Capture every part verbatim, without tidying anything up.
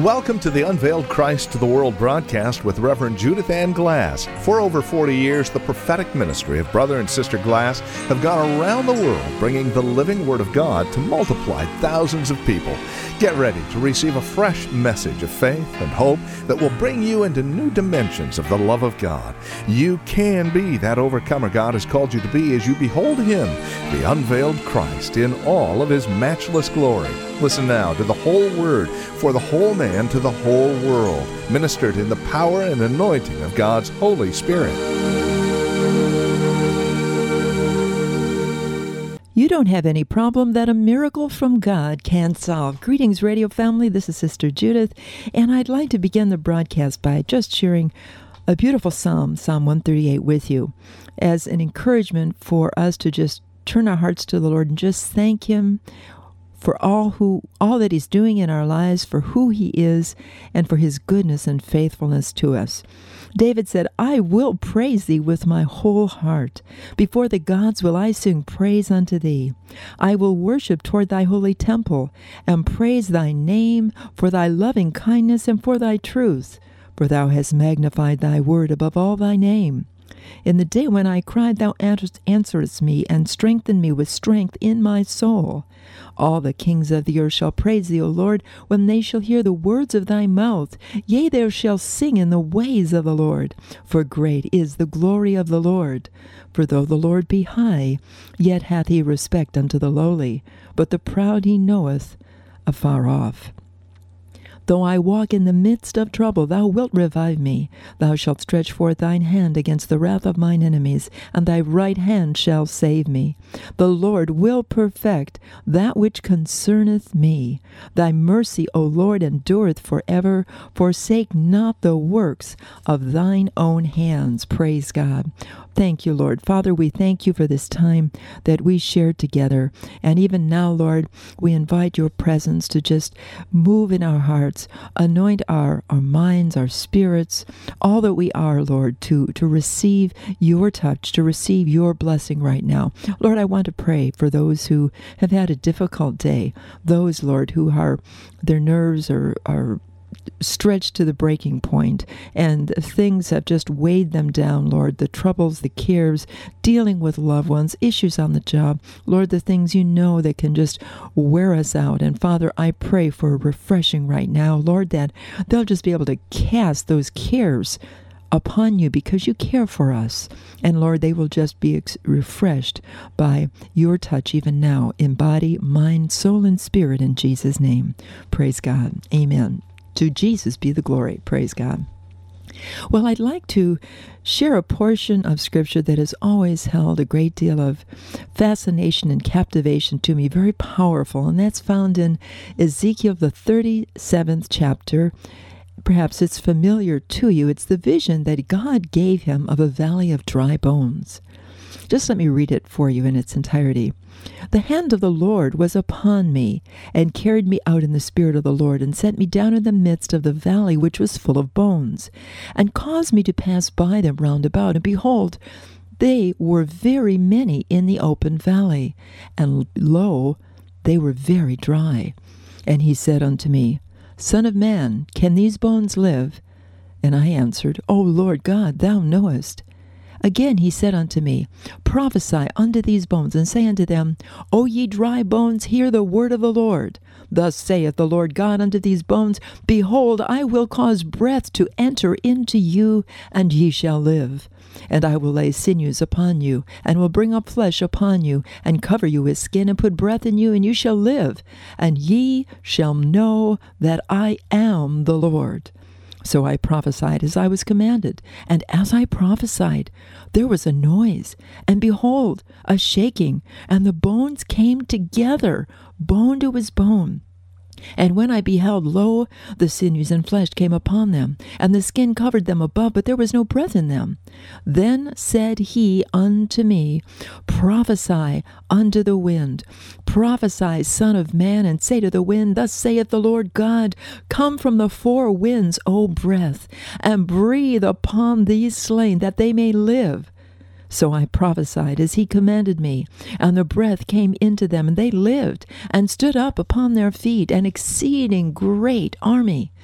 Welcome to the Unveiled Christ to the World broadcast with Reverend Judith Ann Glass. For over forty years, the prophetic ministry of Brother and Sister Glass have gone around the world bringing the living Word of God to multiply thousands of people. Get ready to receive a fresh message of faith and hope that will bring you into new dimensions of the love of God. You can be that overcomer God has called you to be as you behold Him, the unveiled Christ, in all of His matchless glory. Listen now to the whole Word for the whole man to the whole world, ministered in the power and anointing of God's Holy Spirit. You don't have any problem that a miracle from God can't solve. Greetings, radio family. This is Sister Judith, and I'd like to begin the broadcast by just sharing a beautiful psalm, Psalm one thirty-eight, with you as an encouragement for us to just turn our hearts to the Lord and just thank Him for all who all that He's doing in our lives, for who He is, and for His goodness and faithfulness to us. David said, I will praise Thee with my whole heart. Before the gods will I sing praise unto Thee. I will worship toward Thy holy temple, and praise Thy name for Thy loving kindness and for Thy truth. For Thou hast magnified Thy word above all Thy name. In the day when I cried, Thou answerest me, and strengthened me with strength in my soul. All the kings of the earth shall praise Thee, O Lord, when they shall hear the words of Thy mouth. Yea, they shall sing in the ways of the Lord. For great is the glory of the Lord. For though the Lord be high, yet hath He respect unto the lowly, but the proud He knoweth afar off. Though I walk in the midst of trouble, Thou wilt revive me. Thou shalt stretch forth Thine hand against the wrath of mine enemies, and Thy right hand shall save me. The Lord will perfect that which concerneth me. Thy mercy, O Lord, endureth forever. Forsake not the works of Thine own hands. Praise God. Thank you, Lord. Father, we thank You for this time that we shared together. And even now, Lord, we invite Your presence to just move in our hearts, anoint our, our minds, our spirits, all that we are, Lord, to, to receive Your touch, to receive Your blessing right now. Lord, I want to pray for those who have had a difficult day, those, Lord, who are, their nerves are, are stretched to the breaking point, and things have just weighed them down, Lord, the troubles, the cares, dealing with loved ones, issues on the job, Lord, the things You know that can just wear us out. And Father, I pray for a refreshing right now, Lord, that they'll just be able to cast those cares upon You because You care for us. And Lord, they will just be ex- refreshed by Your touch even now in body, mind, soul, and spirit, in Jesus' name. Praise God. Amen. To Jesus be the glory. Praise God. Well, I'd like to share a portion of Scripture that has always held a great deal of fascination and captivation to me, very powerful, and that's found in Ezekiel, the thirty-seventh chapter. Perhaps it's familiar to you. It's the vision that God gave him of a valley of dry bones. Just let me read it for you in its entirety. The hand of the Lord was upon me, and carried me out in the spirit of the Lord, and set me down in the midst of the valley which was full of bones, and caused me to pass by them round about. And behold, they were very many in the open valley, and lo, they were very dry. And He said unto me, Son of man, can these bones live? And I answered, O Lord God, Thou knowest. Again He said unto me, Prophesy unto these bones, and say unto them, O ye dry bones, hear the word of the Lord. Thus saith the Lord God unto these bones, Behold, I will cause breath to enter into you, and ye shall live. And I will lay sinews upon you, and will bring up flesh upon you, and cover you with skin, and put breath in you, and you shall live. And ye shall know that I am the Lord. So I prophesied as I was commanded, and as I prophesied, there was a noise, and behold, a shaking, and the bones came together, bone to his bone. And when I beheld, lo, the sinews and flesh came upon them, and the skin covered them above, but there was no breath in them. Then said He unto me, Prophesy unto the wind, prophesy, Son of man, and say to the wind, Thus saith the Lord God, Come from the four winds, O breath, and breathe upon these slain, that they may live. So I prophesied as He commanded me, and the breath came into them, and they lived, and stood up upon their feet, an exceeding great army.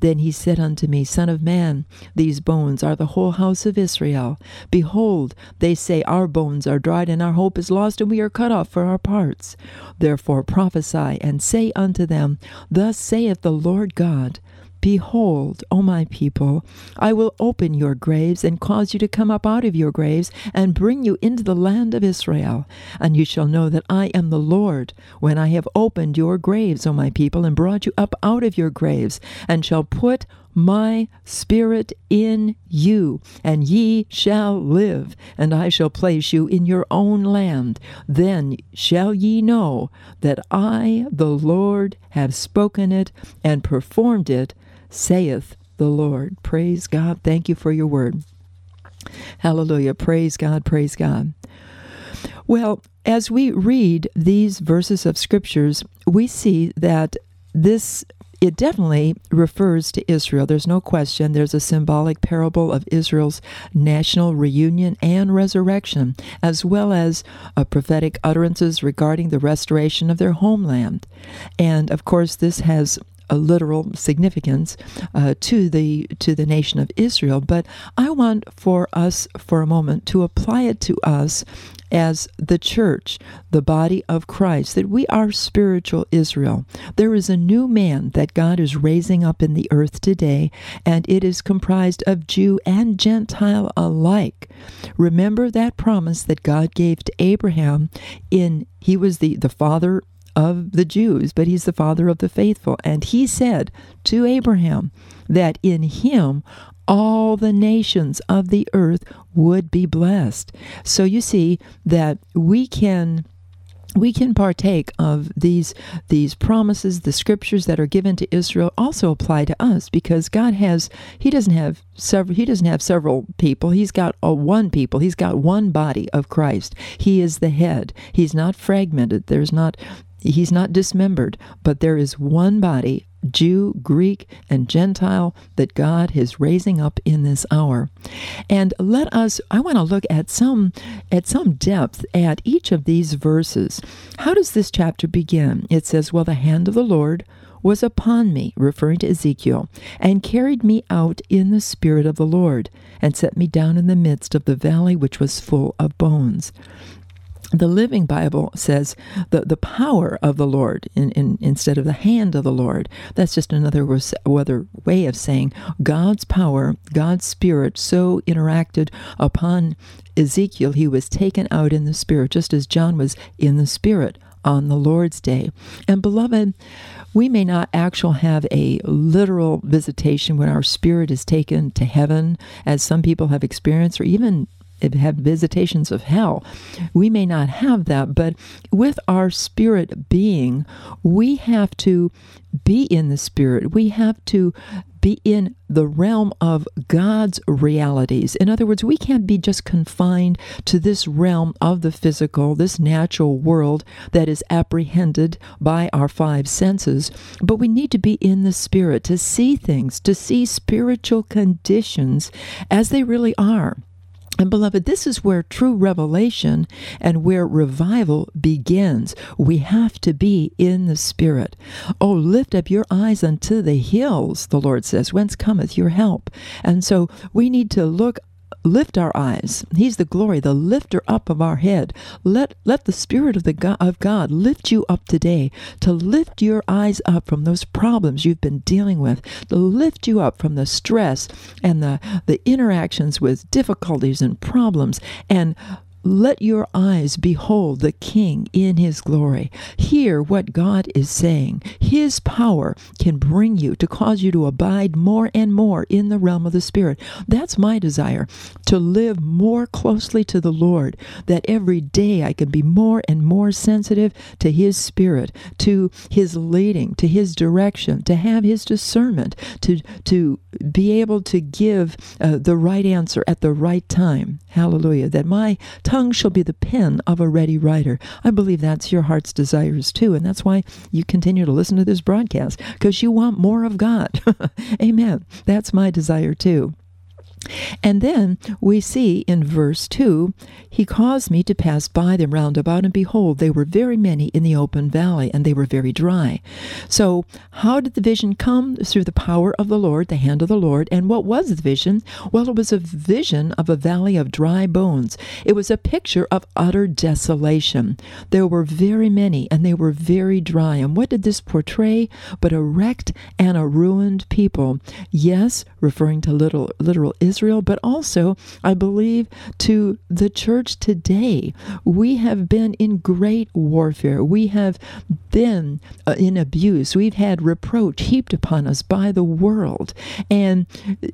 Then he said unto me, Son of man, these bones are the whole house of Israel. Behold, they say, Our bones are dried, and our hope is lost, and we are cut off for our parts. Therefore prophesy, and say unto them, Thus saith the Lord God, Behold, O my people, I will open your graves, and cause you to come up out of your graves, and bring you into the land of Israel. And you shall know that I am the Lord, when I have opened your graves, O my people, and brought you up out of your graves, and shall put my spirit in you, and ye shall live, and I shall place you in your own land. Then shall ye know that I, the Lord, have spoken it and performed it, saith the Lord. Praise God. Thank you for your word. Hallelujah. Praise God. Praise God. Well, as we read these verses of scriptures, we see that this It definitely refers to Israel. There's no question. There's a symbolic parable of Israel's national reunion and resurrection, as well as uh, prophetic utterances regarding the restoration of their homeland. And, of course, this has a literal significance uh, to the to the nation of Israel. But I want for us, for a moment, to apply it to us as the church, the body of Christ, that we are spiritual Israel. There is a new man that God is raising up in the earth today, and it is comprised of Jew and Gentile alike. Remember that promise that God gave to Abraham in, he was the, the father of the Jews, but he's the father of the faithful. And he said to Abraham that in him all the nations of the earth would be blessed. So you see that we can we can partake of these these promises. The scriptures that are given to Israel also apply to us, because God has he doesn't have several he doesn't have several people. He's got a one people. He's got one body of Christ. He is the head. He's not fragmented. There's not He's not dismembered, but there is one body, Jew, Greek, and Gentile, that God is raising up in this hour. And let us, I want to look at some, at some depth at each of these verses. How does this chapter begin? It says, Well, the hand of the Lord was upon me, referring to Ezekiel, and carried me out in the spirit of the Lord, and set me down in the midst of the valley which was full of bones. The Living Bible says the, the power of the Lord in, in, instead of the hand of the Lord. That's just another, another way of saying God's power, God's Spirit so interacted upon Ezekiel, he was taken out in the Spirit, just as John was in the Spirit on the Lord's day. And beloved, we may not actually have a literal visitation when our spirit is taken to heaven, as some people have experienced, or even have visitations of hell. We may not have that, but with our spirit being, we have to be in the Spirit. We have to be in the realm of God's realities. In other words, we can't be just confined to this realm of the physical, this natural world that is apprehended by our five senses, but we need to be in the Spirit to see things, to see spiritual conditions as they really are. And beloved, this is where true revelation and where revival begins. We have to be in the Spirit. Oh, lift up your eyes unto the hills, the Lord says, whence cometh your help? And so we need to look Lift our eyes. He's the glory, the lifter up of our head. Let let the Spirit of the God, of God lift you up today, to lift your eyes up from those problems you've been dealing with, to lift you up from the stress and the, the interactions with difficulties and problems, and let your eyes behold the King in His glory. Hear what God is saying. His power can bring you to cause you to abide more and more in the realm of the Spirit. That's my desire, to live more closely to the Lord, that every day I can be more and more sensitive to His Spirit, to His leading, to His direction, to have His discernment, to, to be able to give uh, the right answer at the right time. Hallelujah. That my tongue shall be the pen of a ready writer. I believe that's your heart's desires too, and that's why you continue to listen to this broadcast, because you want more of God. Amen. That's my desire too. And then we see in verse two, he caused me to pass by them round about, and behold, they were very many in the open valley, and they were very dry. So how did the vision come? Through the power of the Lord, the hand of the Lord. And what was the vision? Well, it was a vision of a valley of dry bones. It was a picture of utter desolation. There were very many, and they were very dry. And what did this portray? But a wrecked and a ruined people. Yes, referring to little, literal Israel, but also, I believe, to the church today. We have been in great warfare. We have been uh, in abuse. We've had reproach heaped upon us by the world. And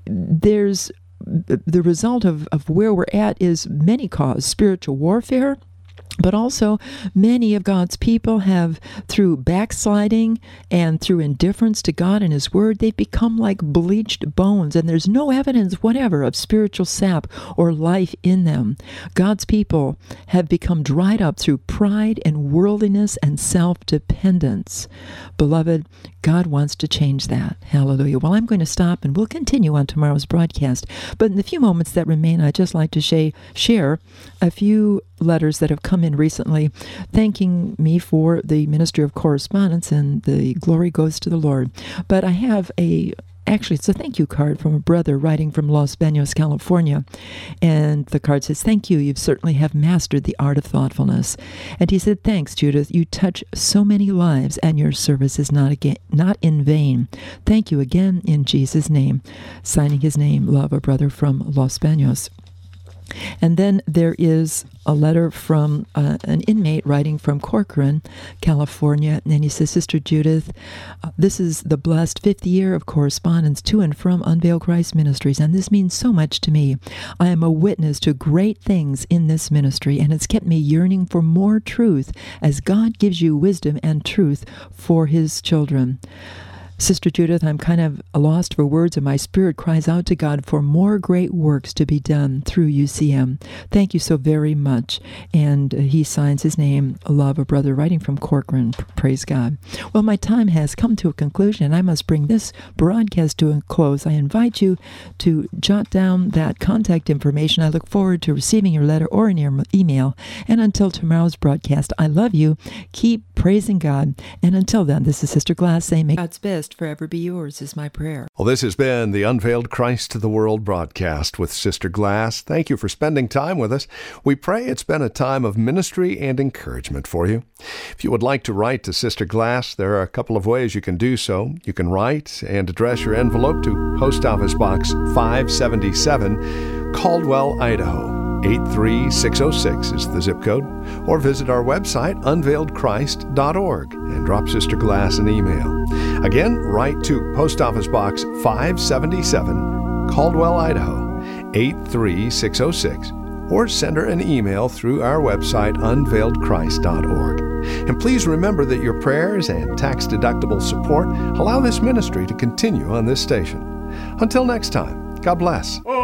there's the result of, of where we're at is many cause spiritual warfare. But also, many of God's people have, through backsliding and through indifference to God and His Word, they've become like bleached bones, and there's no evidence whatever of spiritual sap or life in them. God's people have become dried up through pride and worldliness and self-dependence. Beloved, God wants to change that. Hallelujah. Well, I'm going to stop, and we'll continue on tomorrow's broadcast. But in the few moments that remain, I'd just like to sh- share a few letters that have come in recently thanking me for the ministry of correspondence, and the glory goes to the Lord. But I have a Actually, it's a thank you card from a brother writing from Los Banos, California. And the card says, "Thank you. You certainly have mastered the art of thoughtfulness." And he said, "Thanks, Judith. You touch so many lives, and your service is not again, not in vain. Thank you again in Jesus' name." Signing his name, Love, a brother from Los Banos. And then there is a letter from uh, an inmate writing from Corcoran, California, and he says, "Sister Judith, uh, this is the blessed fifth year of correspondence to and from Unveiled Christ Ministries, and this means so much to me. I am a witness to great things in this ministry, and it's kept me yearning for more truth, as God gives you wisdom and truth for His children. Sister Judith, I'm kind of lost for words, and my spirit cries out to God for more great works to be done through U C M. Thank you so very much." And uh, he signs his name, Love, a brother writing from Corcoran. Praise God. Well, my time has come to a conclusion, and I must bring this broadcast to a close. I invite you to jot down that contact information. I look forward to receiving your letter or an email. And until tomorrow's broadcast, I love you. Keep praising God. And until then, this is Sister Glass saying, "May God's best forever be yours," is my prayer. Well, this has been the Unveiled Christ to the World broadcast with Sister Glass. Thank you for spending time with us. We pray it's been a time of ministry and encouragement for you. If you would like to write to Sister Glass, there are a couple of ways you can do so. You can write and address your envelope to Post Office Box five seventy-seven, Caldwell, Idaho. eight three six oh six is the zip code, or visit our website, unveiled christ dot org, and drop Sister Glass an email. Again, write to Post Office Box five seventy-seven, Caldwell, Idaho, eight three six oh six, or send her an email through our website, unveiled christ dot org. And please remember that your prayers and tax-deductible support allow this ministry to continue on this station. Until next time, God bless.